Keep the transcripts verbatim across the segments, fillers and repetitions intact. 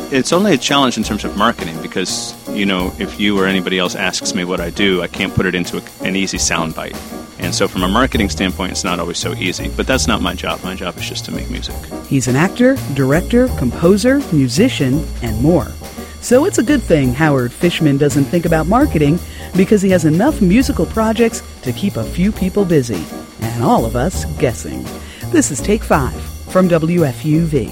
It's only a challenge in terms of marketing because, you know, if you or anybody else asks me what I do, I can't put it into a, an easy soundbite. And so from a marketing standpoint, it's not always so easy. But that's not my job. My job is just to make music. He's an actor, director, composer, musician, and more. So it's a good thing Howard Fishman doesn't think about marketing because he has enough musical projects to keep a few people busy. And all of us guessing. This is Take Five from W F U V.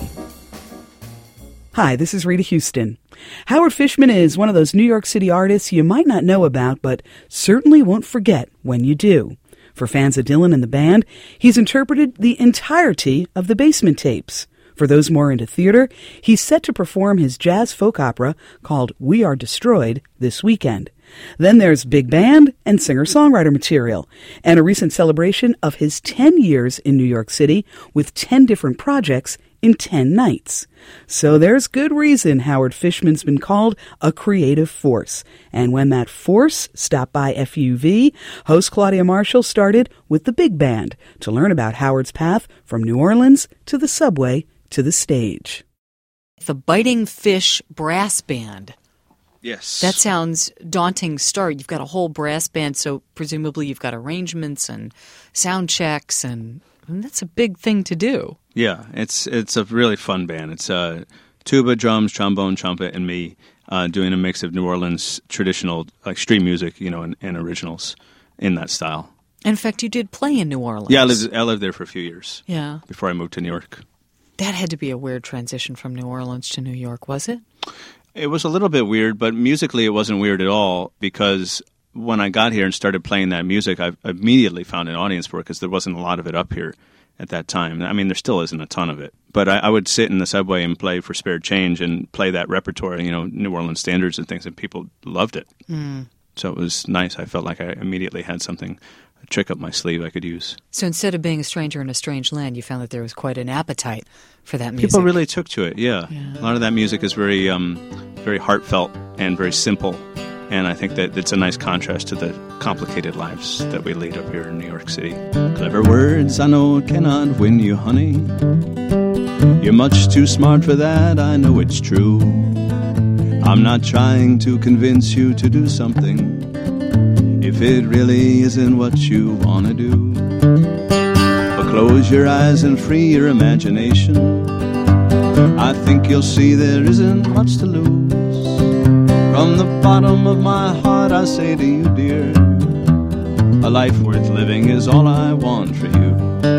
Hi, this is Rita Houston. Howard Fishman is one of those New York City artists you might not know about, but certainly won't forget when you do. For fans of Dylan and the band, he's interpreted the entirety of the Basement Tapes. For those more into theater, he's set to perform his jazz folk opera called We Are Destroyed this weekend. Then there's big band and singer-songwriter material, and a recent celebration of his ten years in New York City with ten different projects in ten nights. So there's good reason Howard Fishman's been called a creative force. And when that force stopped by F U V, host Claudia Marshall started with the big band to learn about Howard's path from New Orleans to the subway to the stage. The Biting Fish Brass Band. Yes. That sounds daunting start. You've got a whole brass band, so presumably you've got arrangements and sound checks, and, and that's a big thing to do. Yeah, it's it's a really fun band. It's uh, tuba, drums, trombone, trumpet, and me uh, doing a mix of New Orleans traditional, like street music, you know, and, and originals in that style. In fact, you did play in New Orleans. Yeah, I lived, I lived there for a few years. Yeah. Before I moved to New York. That had to be a weird transition from New Orleans to New York, was it? It was a little bit weird, but musically it wasn't weird at all because when I got here and started playing that music, I immediately found an audience for it because there wasn't a lot of it up here at that time. I mean, there still isn't a ton of it. But I, I would sit in the subway and play for Spare Change and play that repertoire, you know, New Orleans standards and things, and people loved it. Mm. So it was nice. I felt like I immediately had something, a trick up my sleeve I could use. So instead of being a stranger in a strange land, you found that there was quite an appetite for that music. People really took to it, yeah. yeah. A lot of that music is very, um, very heartfelt and very simple. And I think that it's a nice contrast to the complicated lives that we lead up here in New York City. Clever words I know cannot win you, honey. You're much too smart for that, I know it's true. I'm not trying to convince you to do something if it really isn't what you want to do. But close your eyes and free your imagination. I think you'll see there isn't much to lose. From the bottom of my heart I say to you, dear, a life worth living is all I want for you.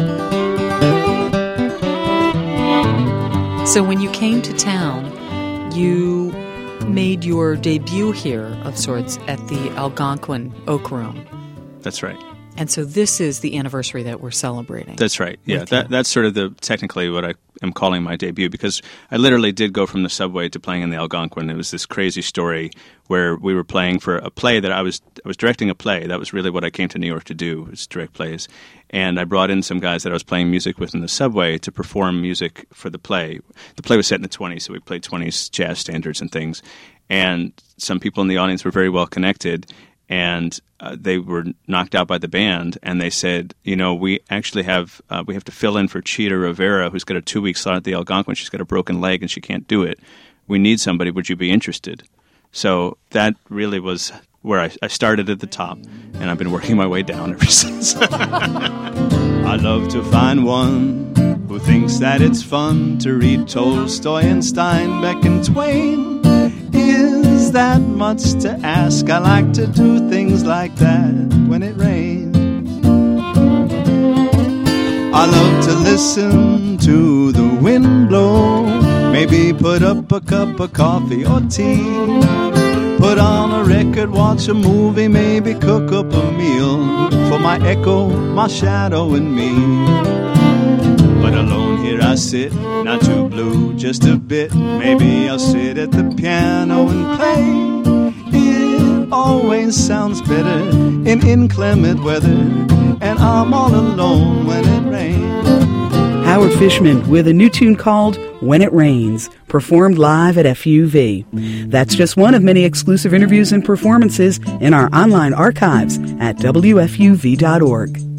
So when you came to town, you made your debut here, of sorts, at the Algonquin Oak Room. That's right. And so this is the anniversary that we're celebrating. That's right. Yeah, that, that's sort of the technically what I am calling my debut, because I literally did go from the subway to playing in the Algonquin. It was this crazy story where we were playing for a play that I was I was directing a play. That was really what I came to New York to do, was direct plays. And I brought in some guys that I was playing music with in the subway to perform music for the play. The play was set in the twenties, so we played twenties jazz standards and things. And some people in the audience were very well connected, and uh, they were knocked out by the band, and they said, you know, we actually have uh, we have to fill in for Cheetah Rivera, who's got a two-week slot at the Algonquin. She's got a broken leg, and she can't do it. We need somebody. Would you be interested? So that really was where I, I started at the top, and I've been working my way down ever since. I'd love to find one who thinks that it's fun to read Tolstoy and Steinbeck and Twain. Is that much to ask? I like to do things like that when it rains. I love to listen to the wind blow, maybe put up a cup of coffee or tea, put on a record, watch a movie, maybe cook up a meal for my echo, my shadow and me. But alone here I sit, not too blue, just a bit. Maybe I'll sit at the piano and play. It always sounds better in inclement weather, and I'm all alone when it rains. Howard Fishman with a new tune called When It Rains, performed live at F U V. That's just one of many exclusive interviews and performances in our online archives at W F U V dot org.